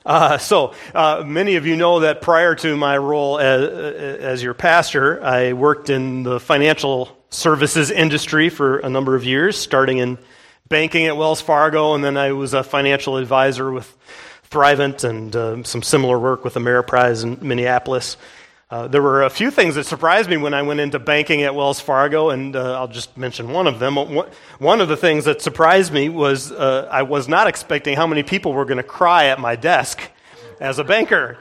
Many of you know that prior to my role as your pastor, I worked in the financial services industry for a number of years, starting in banking at Wells Fargo, and then I was a financial advisor with Thrivent and some similar work with Ameriprise in Minneapolis. There were a few things that surprised me when I went into banking at Wells Fargo, and I'll just mention one of them. One of the things that surprised me was I was not expecting how many people were going to cry at my desk as a banker.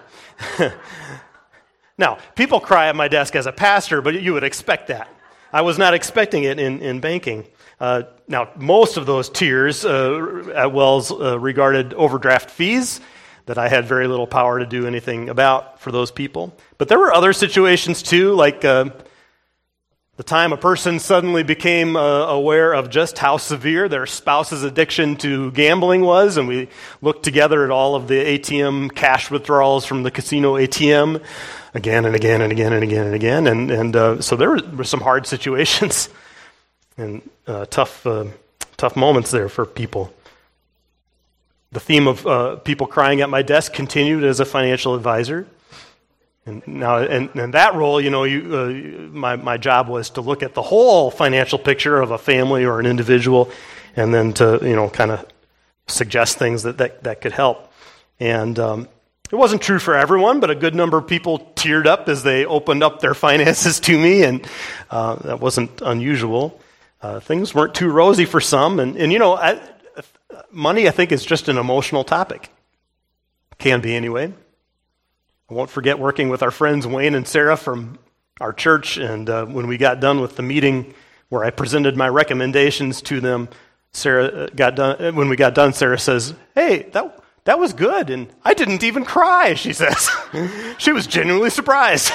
Now, people cry at my desk as a pastor, but you would expect that. I was not expecting it in banking. Now, most of those tears at Wells regarded overdraft fees that I had very little power to do anything about for those people. But there were other situations too, like the time a person suddenly became aware of just how severe their spouse's addiction to gambling was, and we looked together at all of the ATM cash withdrawals from the casino ATM again and again and again and again and again. And so there were some hard situations and tough moments there for people. The theme of people crying at my desk continued as a financial advisor. And now, in that role, my job was to look at the whole financial picture of a family or an individual, and then to kind of suggest things that could help. And it wasn't true for everyone, but a good number of people teared up as they opened up their finances to me, and that wasn't unusual. Things weren't too rosy for some, and money, I think, is just an emotional topic. Can be anyway. I won't forget working with our friends Wayne and Sarah from our church, and when we got done with the meeting where I presented my recommendations to them, when we got done, Sarah says, "Hey, that was good, and I didn't even cry," she says. She was genuinely surprised.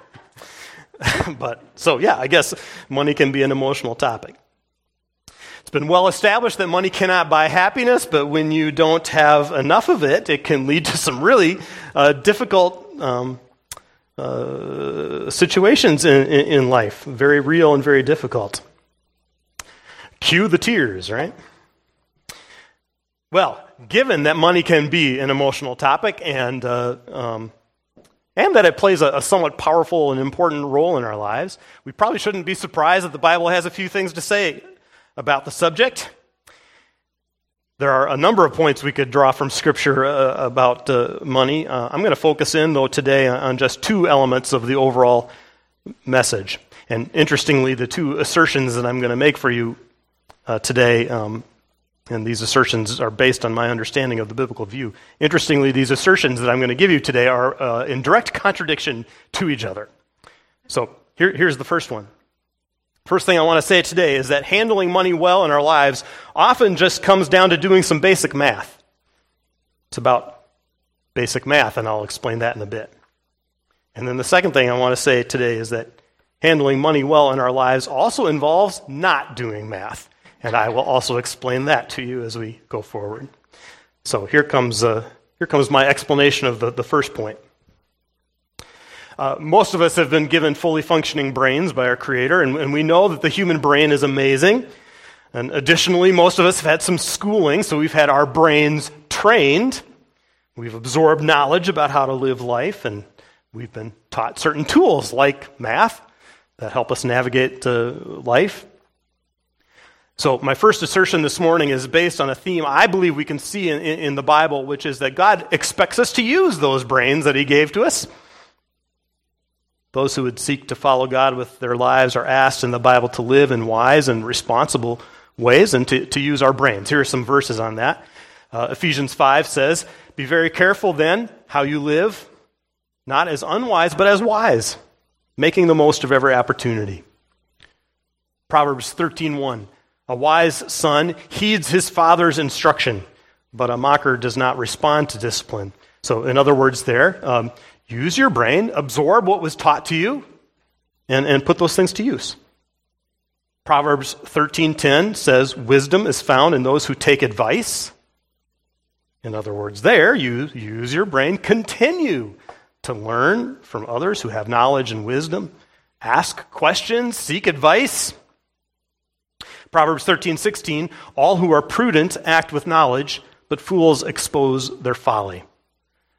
I guess money can be an emotional topic. It's been well established that money cannot buy happiness, but when you don't have enough of it, it can lead to some really difficult situations in life. Very real and very difficult. Cue the tears, right? Well, given that money can be an emotional topic and that it plays a somewhat powerful and important role in our lives, we probably shouldn't be surprised that the Bible has a few things to say about the subject. There are a number of points we could draw from Scripture about money. I'm going to focus in, though, today on just two elements of the overall message. And interestingly, the two assertions that I'm going to make for you today, and these assertions are based on my understanding of the biblical view. Interestingly, these assertions that I'm going to give you today are in direct contradiction to each other. So here's the first one. First thing I want to say today is that handling money well in our lives often just comes down to doing some basic math. It's about basic math, and I'll explain that in a bit. And then the second thing I want to say today is that handling money well in our lives also involves not doing math, and I will also explain that to you as we go forward. So here comes my explanation of the first point. Most of us have been given fully functioning brains by our Creator, and we know that the human brain is amazing. And additionally, most of us have had some schooling, so we've had our brains trained. We've absorbed knowledge about how to live life, and we've been taught certain tools like math that help us navigate life. So my first assertion this morning is based on a theme I believe we can see in the Bible, which is that God expects us to use those brains that He gave to us. Those who would seek to follow God with their lives are asked in the Bible to live in wise and responsible ways and to use our brains. Here are some verses on that. Ephesians 5 says, "Be very careful then how you live, not as unwise, but as wise, making the most of every opportunity." Proverbs 13:1, "A wise son heeds his father's instruction, but a mocker does not respond to discipline." So in other words there, use your brain, absorb what was taught to you, and put those things to use. Proverbs 13:10 says, "Wisdom is found in those who take advice." In other words there, you use your brain, continue to learn from others who have knowledge and wisdom. Ask questions, seek advice. Proverbs 13:16, "All who are prudent act with knowledge, but fools expose their folly."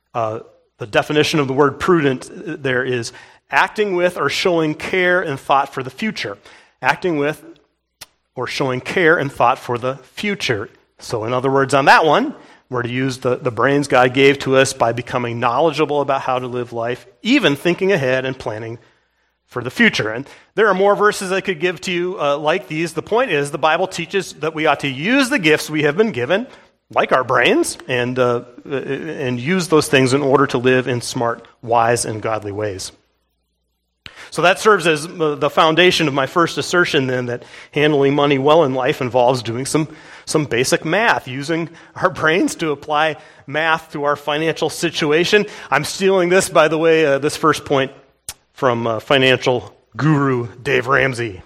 The definition of the word prudent there is acting with or showing care and thought for the future. Acting with or showing care and thought for the future. So in other words, on that one, we're to use the brains God gave to us by becoming knowledgeable about how to live life, even thinking ahead and planning for the future. And there are more verses I could give to you like these. The point is, the Bible teaches that we ought to use the gifts we have been given, like our brains, and use those things in order to live in smart, wise, and godly ways. So that serves as the foundation of my first assertion then, that handling money well in life involves doing some basic math, using our brains to apply math to our financial situation. I'm stealing this, by the way, this first point from financial guru Dave Ramsey.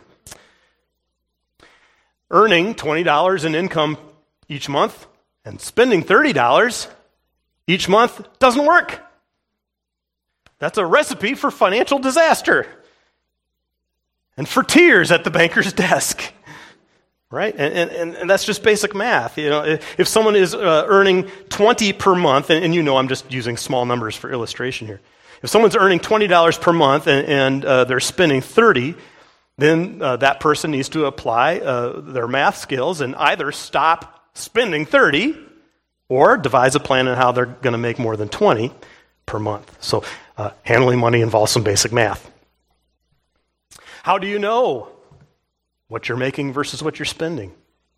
Earning $20 in income each month and spending $30 each month doesn't work. That's a recipe for financial disaster and for tears at the banker's desk, right? And that's just basic math. You know, if someone is earning $20 per month, and you know I'm just using small numbers for illustration here. If someone's earning $20 per month and they're spending $30, then that person needs to apply their math skills and either stop spending $30 or devise a plan on how they're going to make more than $20 per month. So handling money involves some basic math. How do you know what you're making versus what you're spending?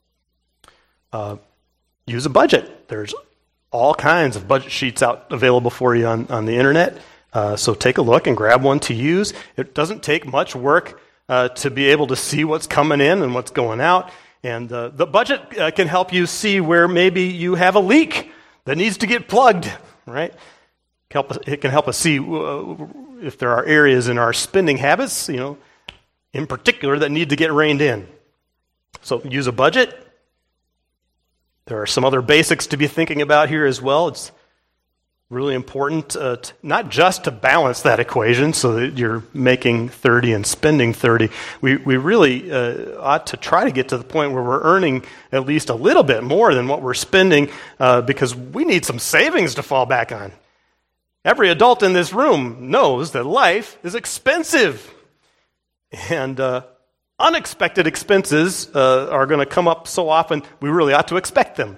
Use a budget. There's all kinds of budget sheets available for you on the internet. So take a look and grab one to use. It doesn't take much work to be able to see what's coming in and what's going out. And the budget can help you see where maybe you have a leak that needs to get plugged, right? It can help us see if there are areas in our spending habits, you know, in particular, that need to get reined in. So use a budget. There are some other basics to be thinking about here as well. It's really important not just to balance that equation so that you're making 30 and spending 30. We really ought to try to get to the point where we're earning at least a little bit more than what we're spending because we need some savings to fall back on. Every adult in this room knows that life is expensive. And unexpected expenses are going to come up so often, we really ought to expect them.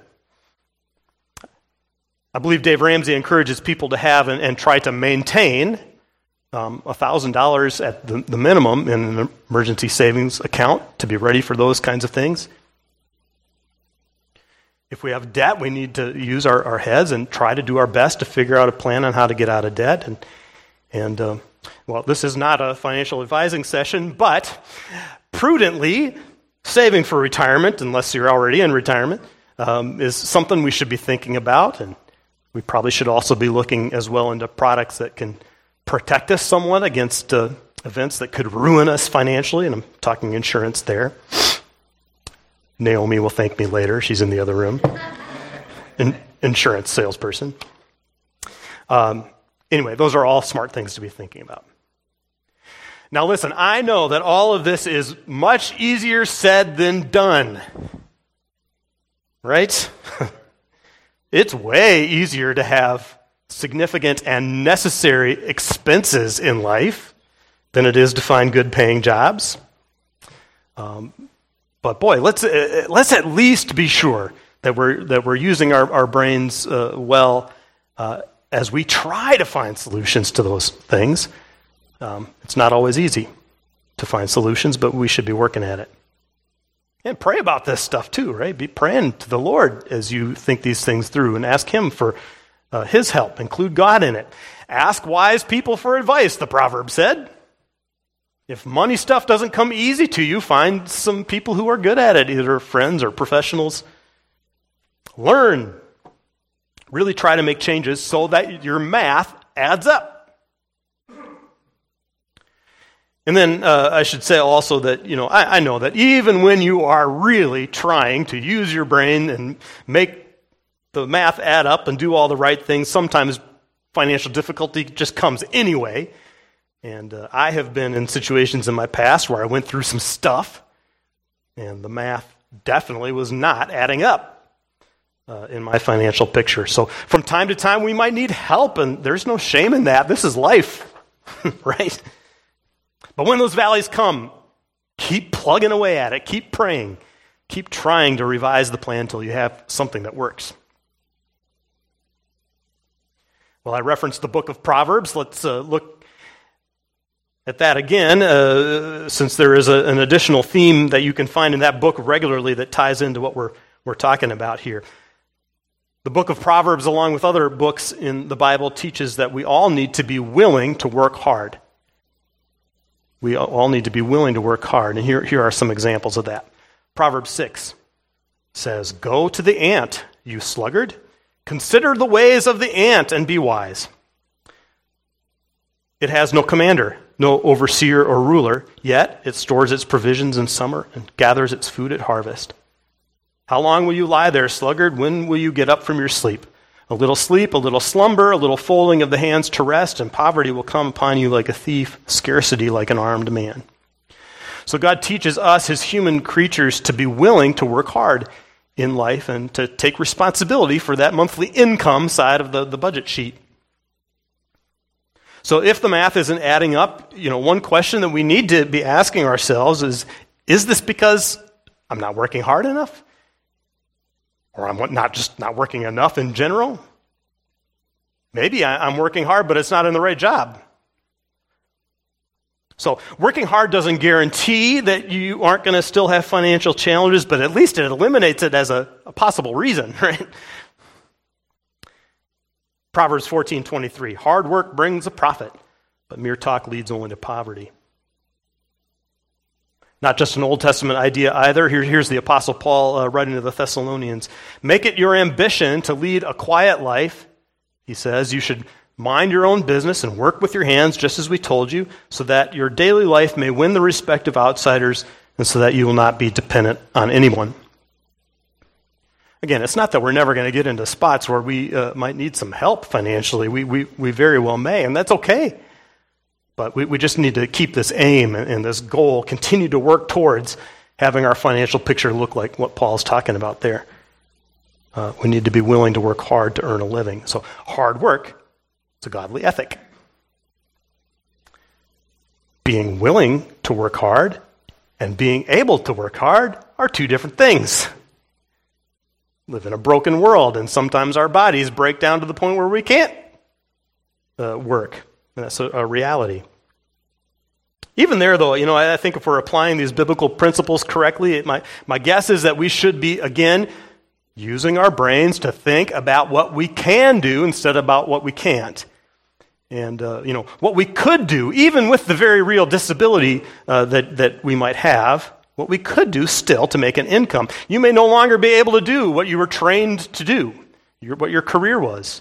I believe Dave Ramsey encourages people to have and try to maintain $1,000 at the minimum in an emergency savings account to be ready for those kinds of things. If we have debt, we need to use our heads and try to do our best to figure out a plan on how to get out of debt. Well, this is not a financial advising session, but prudently saving for retirement, unless you're already in retirement, is something we should be thinking about. And we probably should also be looking as well into products that can protect us somewhat against events that could ruin us financially. And I'm talking insurance there. Naomi will thank me later. She's in the other room. Insurance salesperson. Anyway, those are all smart things to be thinking about. Now listen, I know that all of this is much easier said than done. Right? It's way easier to have significant and necessary expenses in life than it is to find good paying jobs. But boy, let's at least be sure that we're using our brains well as we try to find solutions to those things. It's not always easy to find solutions, but we should be working at it. And pray about this stuff too, right? Be praying to the Lord as you think these things through and ask Him for His help. Include God in it. Ask wise people for advice, the proverb said. If money stuff doesn't come easy to you, find some people who are good at it, either friends or professionals. Learn. Really try to make changes so that your math adds up. And then I should say also that, I know that even when you are really trying to use your brain and make the math add up and do all the right things, sometimes financial difficulty just comes anyway. And I have been in situations in my past where I went through some stuff, and the math definitely was not adding up. in my financial picture. So from time to time, we might need help, and there's no shame in that. This is life, right? But when those valleys come, keep plugging away at it. Keep praying. Keep trying to revise the plan until you have something that works. Well, I referenced the book of Proverbs. Let's look at that again, since there is an additional theme that you can find in that book regularly that ties into what we're talking about here. The book of Proverbs, along with other books in the Bible, teaches that we all need to be willing to work hard. We all need to be willing to work hard. And here are some examples of that. Proverbs 6 says, "Go to the ant, you sluggard. Consider the ways of the ant and be wise. It has no commander, no overseer or ruler, yet it stores its provisions in summer and gathers its food at harvest. How long will you lie there, sluggard? When will you get up from your sleep? A little sleep, a little slumber, a little folding of the hands to rest, and poverty will come upon you like a thief, scarcity like an armed man." So God teaches us, his human creatures, to be willing to work hard in life and to take responsibility for that monthly income side of the budget sheet. So if the math isn't adding up, one question that we need to be asking ourselves is this because I'm not working hard enough? Or I'm not working enough in general? Maybe I'm working hard, but it's not in the right job. So working hard doesn't guarantee that you aren't going to still have financial challenges, but at least it eliminates it as a possible reason, right? Proverbs 14:23, "Hard work brings a profit, but mere talk leads only to poverty." Not just an Old Testament idea either. Here's the Apostle Paul writing to the Thessalonians. "Make it your ambition to lead a quiet life," he says. "You should mind your own business and work with your hands, just as we told you, so that your daily life may win the respect of outsiders and so that you will not be dependent on anyone." Again, it's not that we're never going to get into spots where we might need some help financially. We very well may, and that's okay. But we just need to keep this aim and this goal, continue to work towards having our financial picture look like what Paul's talking about there. We need to be willing to work hard to earn a living. So hard work, it's a godly ethic. Being willing to work hard and being able to work hard are two different things. We live in a broken world, and sometimes our bodies break down to the point where we can't work. And that's a reality. Even there, though, I think if we're applying these biblical principles correctly, my guess is that we should be, again, using our brains to think about what we can do instead of about what we can't. And, what we could do, even with the very real disability that we might have, what we could do still to make an income. You may no longer be able to do what you were trained to do, what your career was.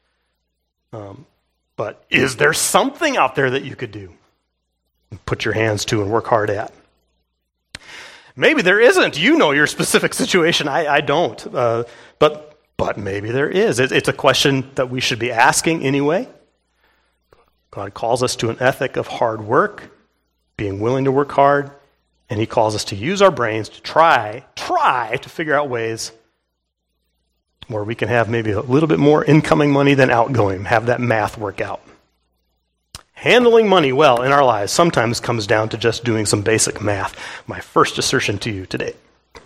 But is there something out there that you could do? Put your hands to and work hard at. Maybe there isn't. You know your specific situation. I don't. But maybe there is. It's a question that we should be asking anyway. God calls us to an ethic of hard work, being willing to work hard, and he calls us to use our brains to try to figure out ways where we can have maybe a little bit more incoming money than outgoing, have that math work out. Handling money well in our lives sometimes comes down to just doing some basic math. My first assertion to you today.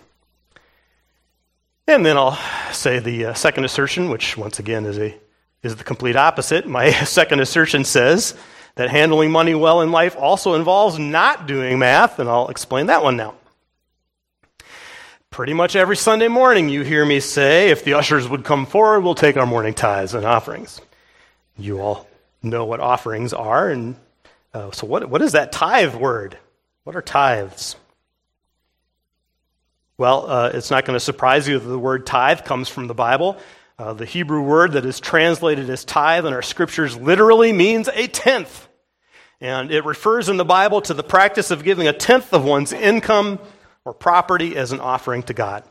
And then I'll say the second assertion, which once again is the complete opposite. My second assertion says that handling money well in life also involves not doing math, and I'll explain that one now. Pretty much every Sunday morning you hear me say, if the ushers would come forward, we'll take our morning tithes and offerings. You all know what offerings are, and so what is that tithe word? What are tithes? Well, it's not going to surprise you that the word tithe comes from the Bible. The Hebrew word that is translated as tithe in our scriptures literally means a tenth. And it refers in the Bible to the practice of giving a tenth of one's income or property as an offering to God.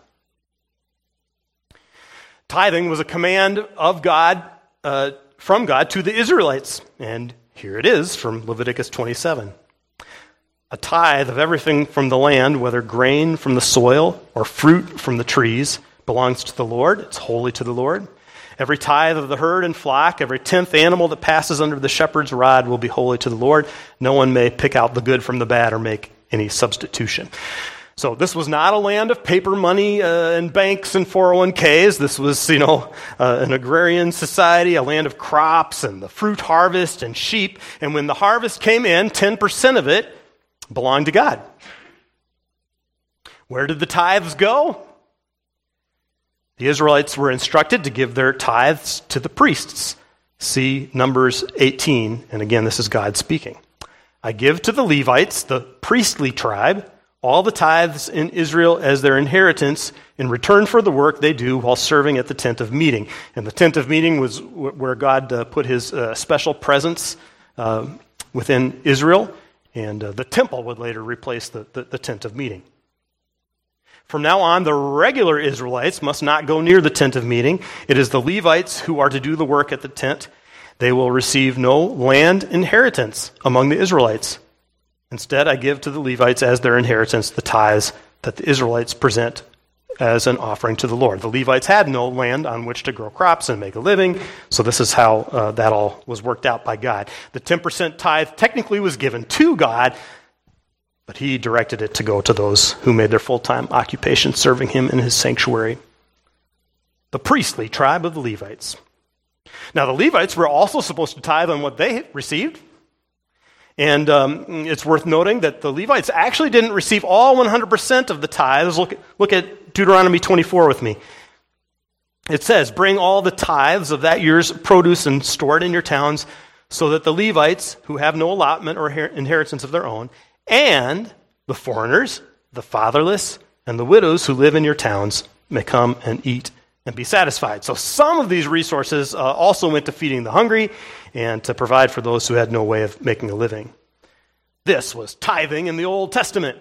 Tithing was a command of God, from God to the Israelites. And here it is from Leviticus 27. A tithe of everything from the land, whether grain from the soil or fruit from the trees, belongs to the Lord. It's holy to the Lord. Every tithe of the herd and flock, every 10th animal that passes under the shepherd's rod will be holy to the Lord. No one may pick out the good from the bad or make any substitution. So this was not a land of paper money and banks and 401ks. This was, an agrarian society, a land of crops and the fruit harvest and sheep. And when the harvest came in, 10% of it belonged to God. Where did the tithes go? The Israelites were instructed to give their tithes to the priests. See Numbers 18, and again, this is God speaking. I give to the Levites, the priestly tribe, all the tithes in Israel as their inheritance in return for the work they do while serving at the tent of meeting. And the tent of meeting was where God put his special presence within Israel, and the temple would later replace the tent of meeting. From now on, the regular Israelites must not go near the tent of meeting. It is the Levites who are to do the work at the tent. They will receive no land inheritance among the Israelites. Instead, I give to the Levites as their inheritance the tithes that the Israelites present as an offering to the Lord. The Levites had no land on which to grow crops and make a living, so this is how that all was worked out by God. The 10% tithe technically was given to God, but he directed it to go to those who made their full-time occupation serving him in his sanctuary. The priestly tribe of the Levites. Now, the Levites were also supposed to tithe on what they received. And it's worth noting that the Levites actually didn't receive all 100% of the tithes. Look at Deuteronomy 24 with me. It says, bring all the tithes of that year's produce and store it in your towns so that the Levites, who have no allotment or inheritance of their own, and the foreigners, the fatherless, and the widows who live in your towns may come and eat and be satisfied. So some of these resources also went to feeding the hungry and to provide for those who had no way of making a living. This was tithing in the Old Testament.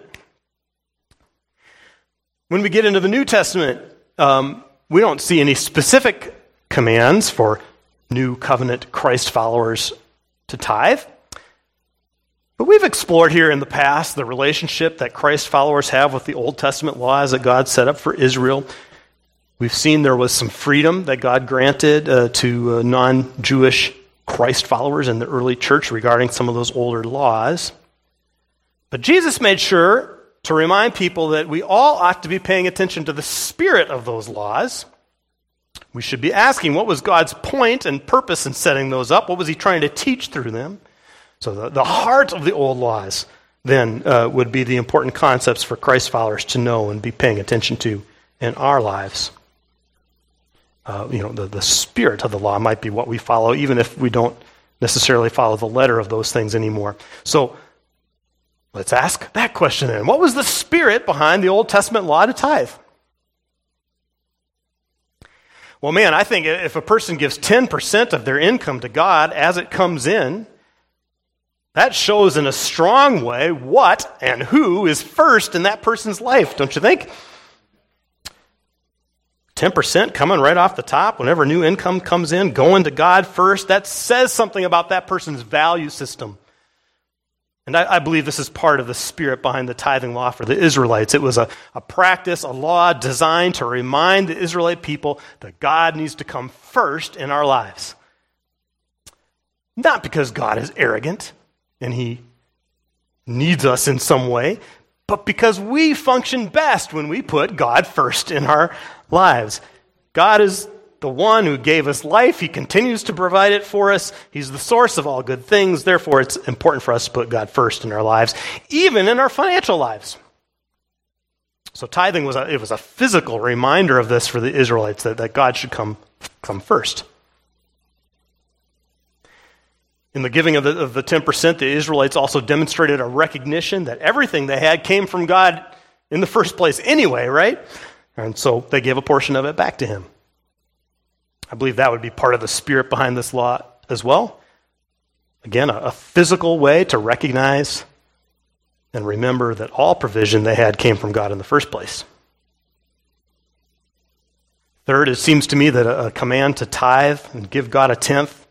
When we get into the New Testament, we don't see any specific commands for New Covenant Christ followers to tithe. But we've explored here in the past the relationship that Christ followers have with the Old Testament laws that God set up for Israel. We've seen there was some freedom that God granted to non-Jewish Christ followers in the early church regarding some of those older laws. But Jesus made sure to remind people that we all ought to be paying attention to the spirit of those laws. We should be asking, what was God's point and purpose in setting those up? What was he trying to teach through them? So the heart of the old laws then would be the important concepts for Christ followers to know and be paying attention to in our lives. The spirit of the law might be what we follow, even if we don't necessarily follow the letter of those things anymore. So let's ask that question then. What was the spirit behind the Old Testament law to tithe? Well, man, I think if a person gives 10% of their income to God as it comes in, that shows in a strong way what and who is first in that person's life, don't you think? 10% coming right off the top, whenever new income comes in, going to God first, that says something about that person's value system. And I believe this is part of the spirit behind the tithing law for the Israelites. It was a practice, a law designed to remind the Israelite people that God needs to come first in our lives. Not because God is arrogant and he needs us in some way, but because we function best when we put God first in our lives. God is the one who gave us life. He continues to provide it for us. He's the source of all good things. Therefore, it's important for us to put God first in our lives, even in our financial lives. So tithing was a physical reminder of this for the Israelites, that God should come first. In the giving of the 10%, the Israelites also demonstrated a recognition that everything they had came from God in the first place anyway, right? And so they gave a portion of it back to him. I believe that would be part of the spirit behind this law as well. Again, a physical way to recognize and remember that all provision they had came from God in the first place. Third, it seems to me that a command to tithe and give God a tenth,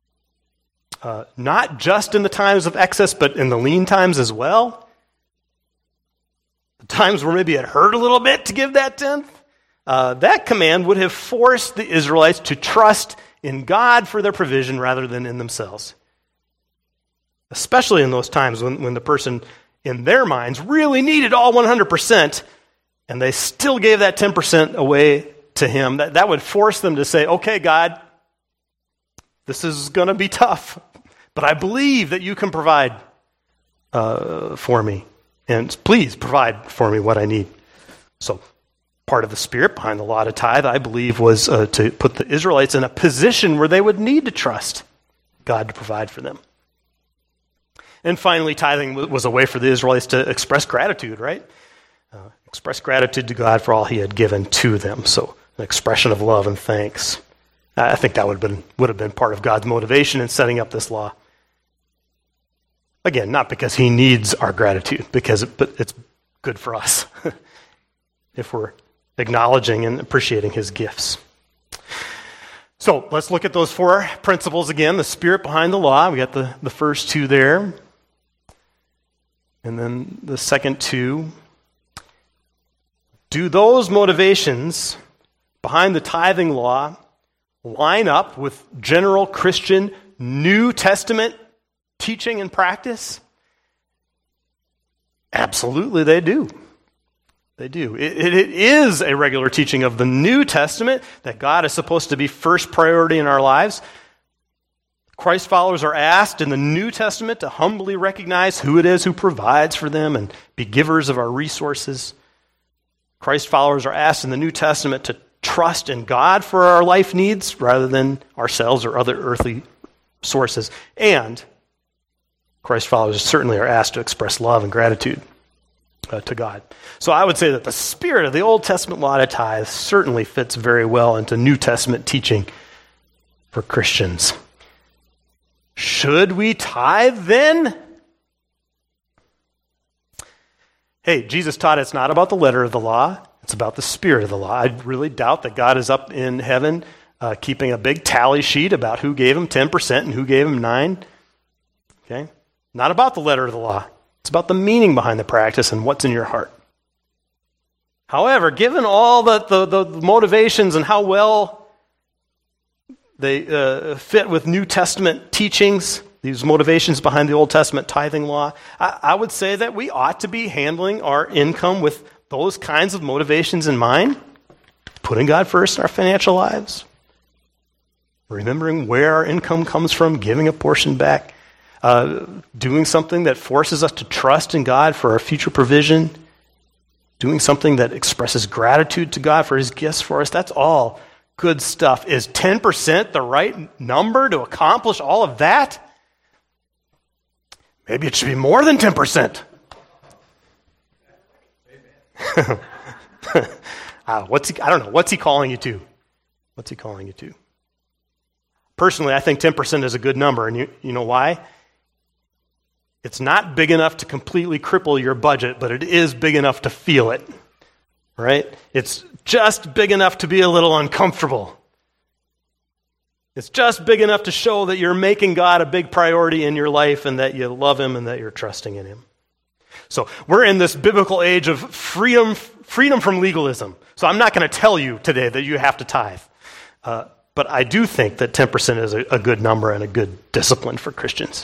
not just in the times of excess, but in the lean times as well. The times where maybe it hurt a little bit to give that tenth, that command would have forced the Israelites to trust in God for their provision rather than in themselves. Especially in those times when the person in their minds really needed all 100%, and they still gave that 10% away to him. That would force them to say, okay, God, this is going to be tough, but I believe that you can provide for me. And please provide for me what I need. So part of the spirit behind the law to tithe, I believe, was to put the Israelites in a position where they would need to trust God to provide for them. And finally, tithing was a way for the Israelites to express gratitude, right? Express gratitude to God for all he had given to them. So an expression of love and thanks. I think that would have been part of God's motivation in setting up this law. Again, not because he needs our gratitude, but it's good for us if we're acknowledging and appreciating his gifts. So let's look at those 4 principles again. The spirit behind the law. We got the first 2 there. And then the second 2. Do those motivations behind the tithing law line up with general Christian New Testament teaching and practice? Absolutely they do. They do. It is a regular teaching of the New Testament that God is supposed to be first priority in our lives. Christ followers are asked in the New Testament to humbly recognize who it is who provides for them and be givers of our resources. Christ followers are asked in the New Testament to trust in God for our life needs rather than ourselves or other earthly sources. And Christ followers certainly are asked to express love and gratitude to God. So I would say that the spirit of the Old Testament law to tithe certainly fits very well into New Testament teaching for Christians. Should we tithe then? Hey, Jesus taught it's not about the letter of the law, it's about the spirit of the law. I really doubt that God is up in heaven keeping a big tally sheet about who gave him 10% and who gave him 9%. Okay? Not about the letter of the law. It's about the meaning behind the practice and what's in your heart. However, given all the motivations and how well they fit with New Testament teachings, these motivations behind the Old Testament tithing law, I would say that we ought to be handling our income with those kinds of motivations in mind, putting God first in our financial lives, remembering where our income comes from, giving a portion back, doing something that forces us to trust in God for our future provision, doing something that expresses gratitude to God for his gifts for us. That's all good stuff. Is 10% the right number to accomplish all of that? Maybe it should be more than 10%. I don't know. What's he calling you to? What's he calling you to? Personally, I think 10% is a good number, and you know why? It's not big enough to completely cripple your budget, but it is big enough to feel it, right? It's just big enough to be a little uncomfortable. It's just big enough to show that you're making God a big priority in your life and that you love him and that you're trusting in him. So we're in this biblical age of freedom from legalism. So I'm not going to tell you today that you have to tithe. But I do think that 10% is a good number and a good discipline for Christians.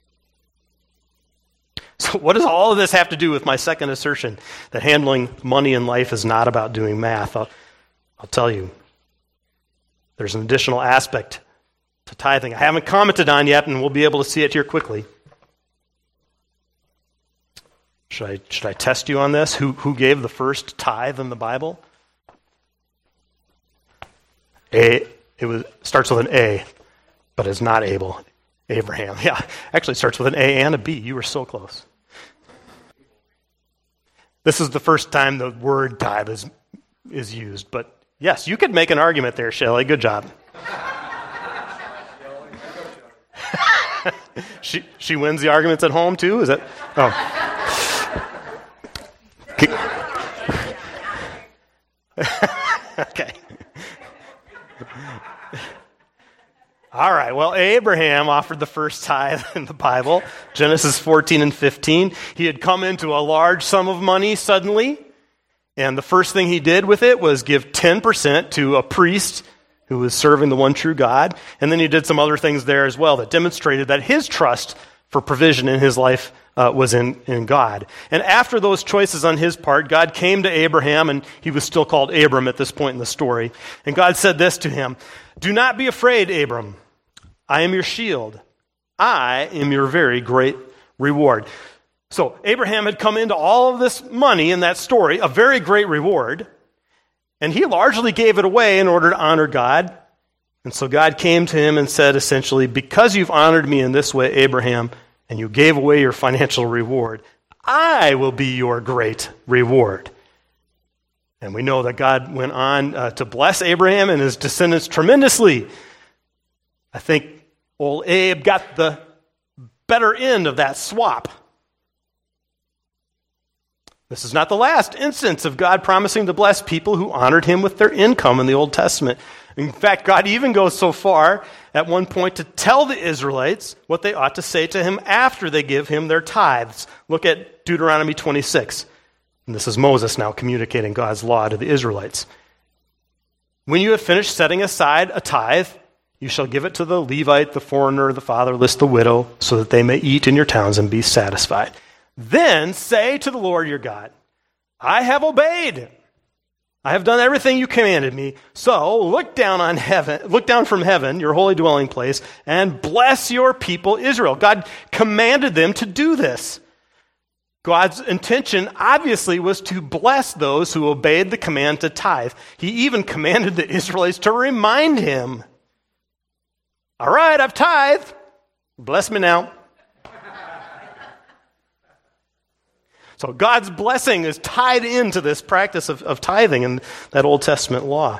So what does all of this have to do with my second assertion that handling money in life is not about doing math? I'll tell you. There's an additional aspect to tithing I haven't commented on yet, and we'll be able to see it here quickly. Should I test you on this? Who gave the first tithe in the Bible? Starts with an A, but is not Abel. Abraham. Yeah, actually starts with an A and a B. You were so close. This is the first time the word tithe is used, but yes, you could make an argument there, Shelley. Good job. She wins the arguments at home too? Is that? Oh. Okay. All right, well, Abraham offered the first tithe in the Bible, Genesis 14 and 15. He had come into a large sum of money suddenly, And the first thing he did with it was give 10% to a priest who was serving the one true God. And then he did some other things there as well that demonstrated that his trust for provision in his life was in God. And after those choices on his part, God came to Abraham, and he was still called Abram at this point in the story. And God said this to him, "Do not be afraid, Abram. I am your shield. I am your very great reward." So Abraham had come into all of this money in that story, a very great reward, and he largely gave it away in order to honor God. And so God came to him and said essentially, "Because you've honored me in this way, Abraham, and you gave away your financial reward, I will be your great reward." And we know that God went on to bless Abraham and his descendants tremendously. I think old Abe got the better end of that swap. This is not the last instance of God promising to bless people who honored him with their income in the Old Testament. In fact, God even goes so far at one point to tell the Israelites what they ought to say to him after they give him their tithes. Look at Deuteronomy 26. And this is Moses now communicating God's law to the Israelites. "When you have finished setting aside a tithe, you shall give it to the Levite, the foreigner, the fatherless, the widow, so that they may eat in your towns and be satisfied. Then say to the Lord your God, I have obeyed. I have done everything you commanded me. So look down from heaven, your holy dwelling place, and bless your people Israel." God commanded them to do this. God's intention obviously was to bless those who obeyed the command to tithe. He even commanded the Israelites to remind him, "All right, I've tithed. Bless me now." So God's blessing is tied into this practice of tithing in that Old Testament law.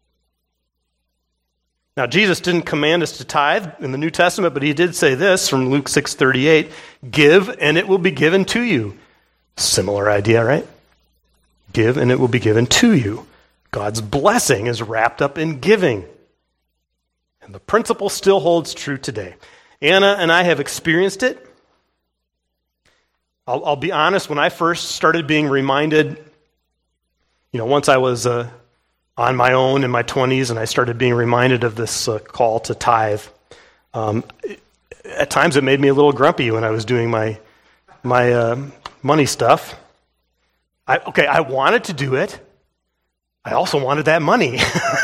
Now, Jesus didn't command us to tithe in the New Testament, but he did say this from Luke 6:38, "Give, and it will be given to you." Similar idea, right? Give, and it will be given to you. God's blessing is wrapped up in giving. And the principle still holds true today. Anna and I have experienced it. I'll be honest, when I first started being reminded, once I was on my own in my 20s and I started being reminded of this call to tithe, at times it made me a little grumpy when I was doing my money stuff. I wanted to do it. I also wanted that money.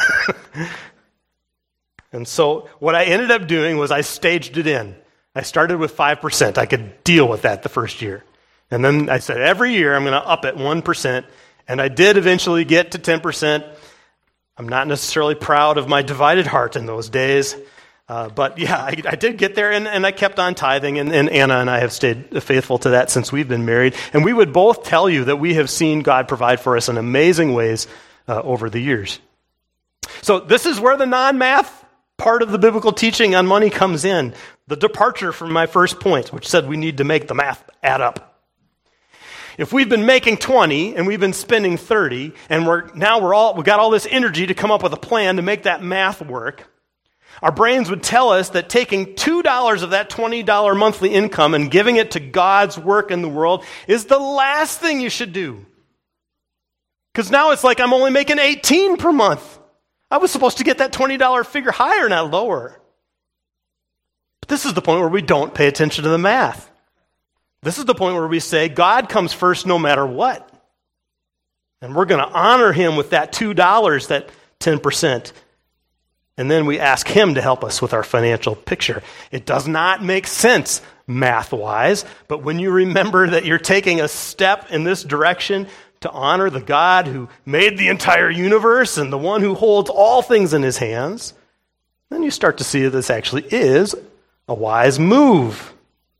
And so what I ended up doing was I staged it in. I started with 5%. I could deal with that the first year. And then I said, every year I'm going to up it 1%. And I did eventually get to 10%. I'm not necessarily proud of my divided heart in those days. But yeah, I did get there, and I kept on tithing. And Anna and I have stayed faithful to that since we've been married. And we would both tell you that we have seen God provide for us in amazing ways over the years. So this is where the non-math part of the biblical teaching on money comes in. The departure from my first point, which said we need to make the math add up. If we've been making 20 and we've been spending 30, and we've got all this energy to come up with a plan to make that math work, our brains would tell us that taking $2 of that $20 monthly income and giving it to God's work in the world is the last thing you should do. Because now it's like I'm only making 18 per month. I was supposed to get that $20 figure higher, not lower. But this is the point where we don't pay attention to the math. This is the point where we say God comes first no matter what. And we're going to honor him with that $2, that 10%. And then we ask him to help us with our financial picture. It does not make sense math-wise, but when you remember that you're taking a step in this direction to honor the God who made the entire universe and the one who holds all things in his hands, then you start to see that this actually is a wise move.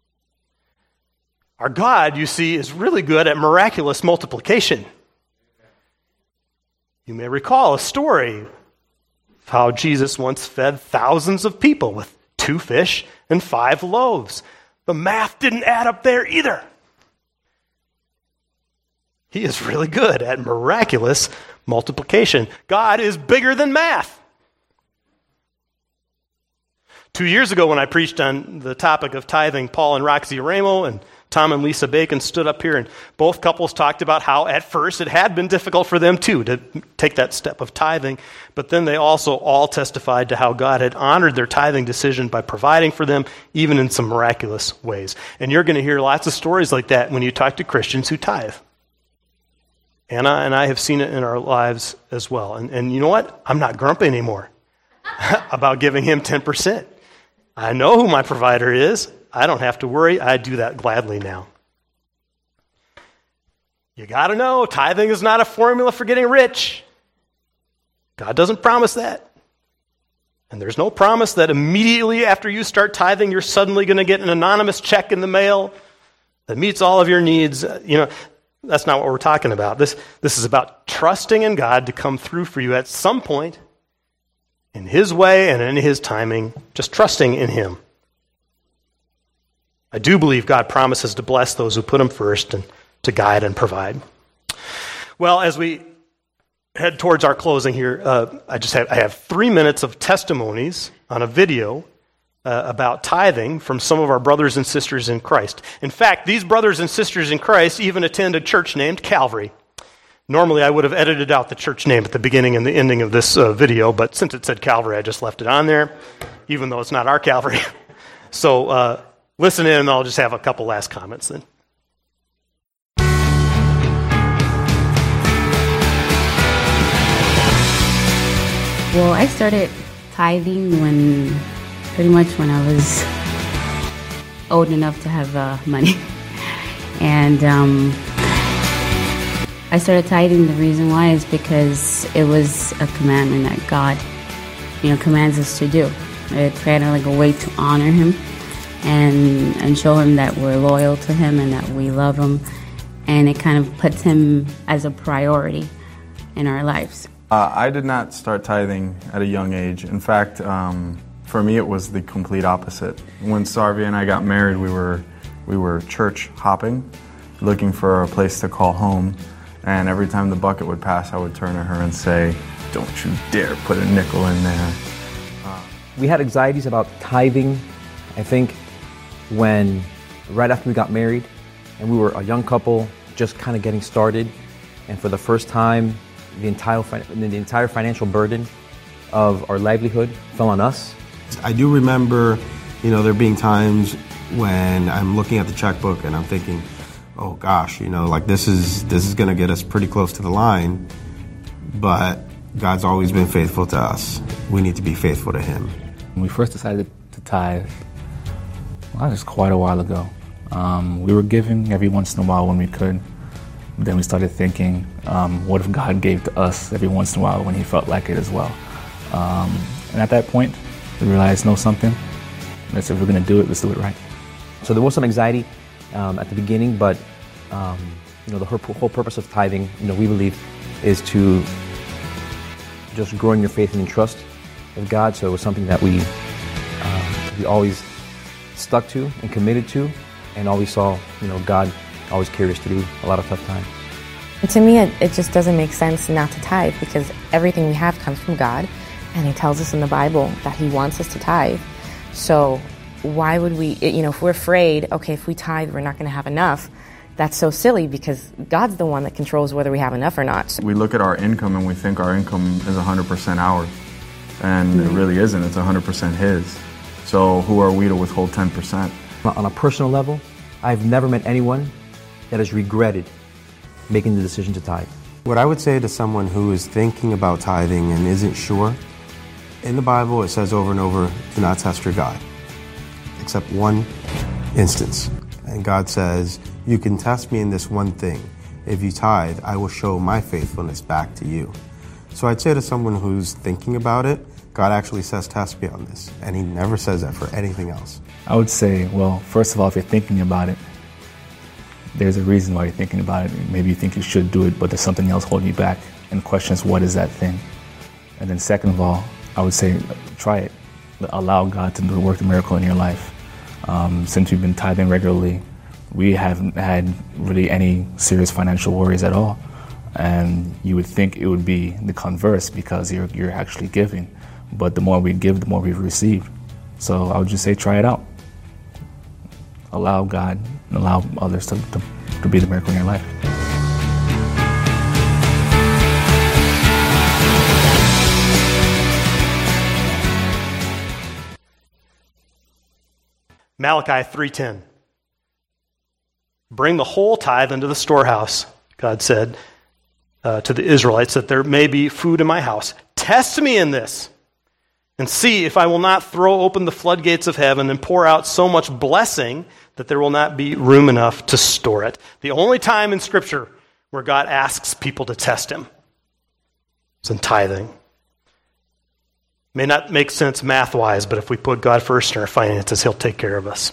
Our God, you see, is really good at miraculous multiplication. You may recall a story of how Jesus once fed thousands of people with 2 fish and 5 loaves. The math didn't add up there either. He is really good at miraculous multiplication. God is bigger than math. 2 years ago when I preached on the topic of tithing, Paul and Roxy Ramo and Tom and Lisa Bacon stood up here, and both couples talked about how at first it had been difficult for them too to take that step of tithing, but then they also all testified to how God had honored their tithing decision by providing for them, even in some miraculous ways. And you're going to hear lots of stories like that when you talk to Christians who tithe. Anna and I have seen it in our lives as well. And you know what? I'm not grumpy anymore about giving him 10%. I know who my provider is. I don't have to worry. I do that gladly now. You got to know, tithing is not a formula for getting rich. God doesn't promise that. And there's no promise that immediately after you start tithing, you're suddenly going to get an anonymous check in the mail that meets all of your needs. That's not what we're talking about. This is about trusting in God to come through for you at some point in His way and in His timing, just trusting in Him. I do believe God promises to bless those who put Him first and to guide and provide. Well, as we head towards our closing here, I have 3 minutes of testimonies on a video about tithing from some of our brothers and sisters in Christ. In fact, these brothers and sisters in Christ even attend a church named Calvary. Normally, I would have edited out the church name at the beginning and the ending of this video, but since it said Calvary, I just left it on there, even though it's not our Calvary. So listen in, and I'll just have a couple last comments then. Well, I started tithing pretty much when I was old enough to have money. And I started tithing. The reason why is because it was a commandment that God, commands us to do. It's kind of like a way to honor Him and show Him that we're loyal to Him and that we love Him. And it kind of puts Him as a priority in our lives. I did not start tithing at a young age. In fact, for me, it was the complete opposite. When Sarvi and I got married, we were church hopping, looking for a place to call home. And every time the bucket would pass, I would turn to her and say, "Don't you dare put a nickel in there." We had anxieties about tithing, I think, right after we got married, and we were a young couple just kind of getting started. And for the first time, the entire financial burden of our livelihood fell on us. I do remember, there being times when I'm looking at the checkbook and I'm thinking, oh gosh, this is going to get us pretty close to the line, but God's always been faithful to us. We need to be faithful to Him. When we first decided to tithe, that was quite a while ago. We were giving every once in a while when we could. Then we started thinking, what if God gave to us every once in a while when He felt like it as well? And at that point, we realized, something. If we're going to do it, let's do it right. So there was some anxiety at the beginning, but the whole purpose of tithing, we believe, is to just grow in your faith and in trust with God. So it was something that we always stuck to and committed to, and always saw, God always carried us through a lot of tough times. To me, it just doesn't make sense not to tithe, because everything we have comes from God, and He tells us in the Bible that He wants us to tithe. So why would we, if we're afraid, okay, if we tithe, we're not going to have enough, that's so silly, because God's the one that controls whether we have enough or not. We look at our income and we think our income is 100% ours, and it really isn't. It's 100% His. So who are we to withhold 10%? On a personal level, I've never met anyone that has regretted making the decision to tithe. What I would say to someone who is thinking about tithing and isn't sure, in the Bible it says over and over, do not test your God, except one instance. And God says, you can test me in this one thing. If you tithe, I will show my faithfulness back to you. So I'd say to someone who's thinking about it, God actually says test me on this, and He never says that for anything else. I would say, well, first of all, if you're thinking about it, there's a reason why you're thinking about it. Maybe you think you should do it, but there's something else holding you back, and the question is, what is that thing? And then second of all, I would say, try it. Allow God to work the miracle in your life. Since we've been tithing regularly, we haven't had really any serious financial worries at all. And you would think it would be the converse, because you're actually giving. But the more we give, the more we receive. So I would just say, try it out. allow God and allow others to be the miracle in your life. Malachi 3:10. Bring the whole tithe into the storehouse, God said to the Israelites, that there may be food in my house. Test me in this, and see if I will not throw open the floodgates of heaven and pour out so much blessing that there will not be room enough to store it. The only time in Scripture where God asks people to test him is in tithing. May not make sense math-wise, but if we put God first in our finances, he'll take care of us.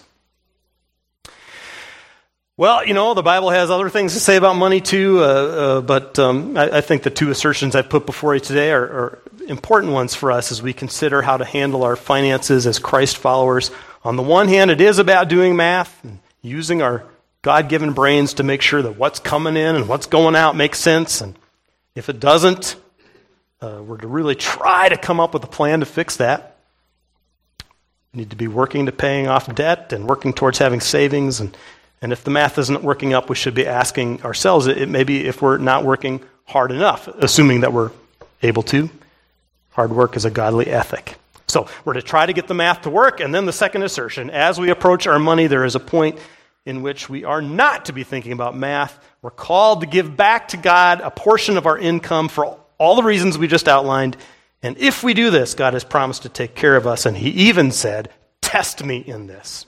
Well, the Bible has other things to say about money too, but I think the two assertions I've put before you today are important ones for us as we consider how to handle our finances as Christ followers. On the one hand, it is about doing math and using our God-given brains to make sure that what's coming in and what's going out makes sense. And if it doesn't, we're to really try to come up with a plan to fix that. We need to be working to paying off debt and working towards having savings. And if the math isn't working up, we should be asking ourselves, it may be if we're not working hard enough, assuming that we're able to. Hard work is a godly ethic. So we're to try to get the math to work. And then the second assertion, as we approach our money, there is a point in which we are not to be thinking about math. We're called to give back to God a portion of our income for all the reasons we just outlined. And if we do this, God has promised to take care of us. And he even said, test me in this.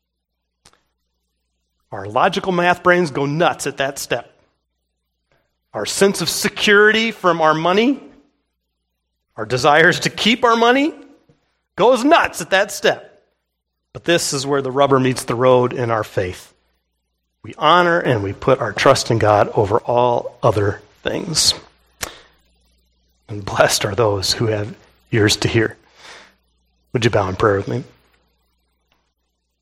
Our logical math brains go nuts at that step. Our sense of security from our money, our desires to keep our money, goes nuts at that step. But this is where the rubber meets the road in our faith. We honor and we put our trust in God over all other things. And blessed are those who have ears to hear. Would you bow in prayer with me?